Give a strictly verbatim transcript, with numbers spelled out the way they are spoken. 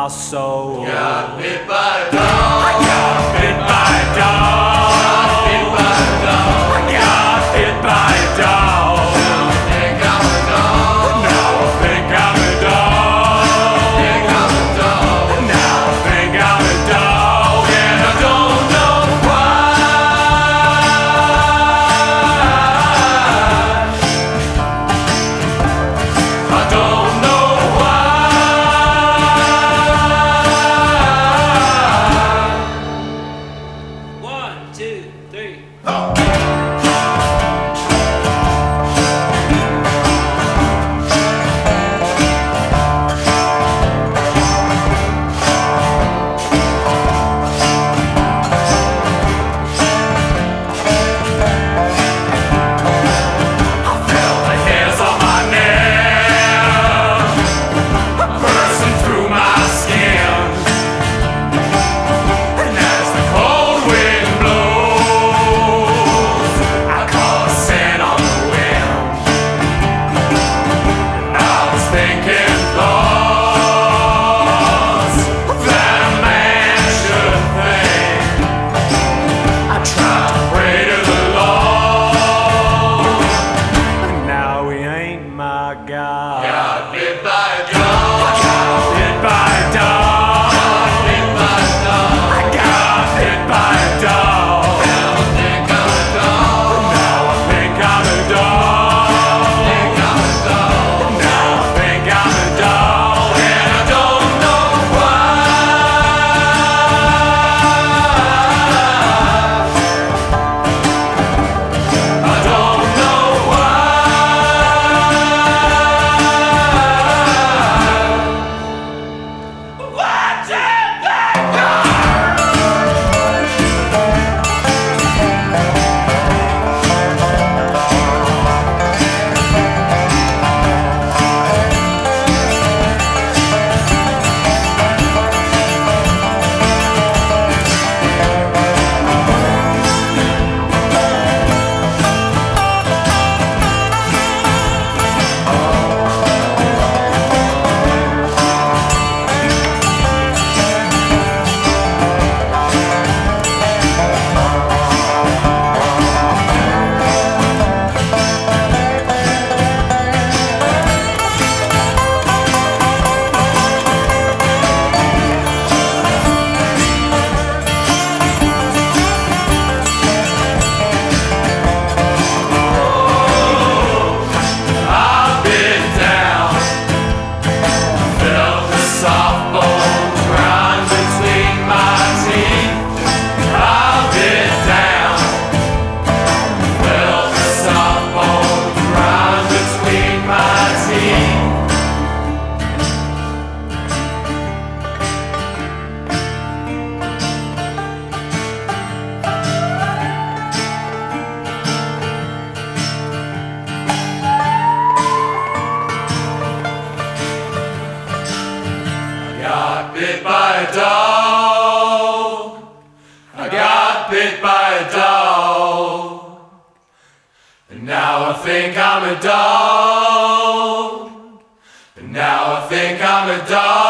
soul. Got bit by a dog. I got bit by a dog. Got bit by a dog. I got bit by a dog. Think I'm a dog. Now I think I'm a dog. Think I'm a dog. Now I think I'm a dog, and I don't know why. I don't know why. One, two, three. Feel the hairs on my neck bursting through my skin, and as the cold wind blows, I call a scent on the wind. And I was thinking thoughts that a man should think. I tried to pray to the Lord, and now he ain't my God. Got bit by a dog. Bit by a dog. Bit by a dog. I got bit by a dog. Think I'm a dog. Now I think I'm a dog. Think I'm a dog. Now I think I'm a dog, and I don't know why. I don't know why. One, two, three, go! I've been down, felt the soft bones run between my teeth. I've been down, felt the soft bones run between my teeth. I got bit by a dog. I got bit by a dog. And now I think I'm a dog. And now I think I'm a dog.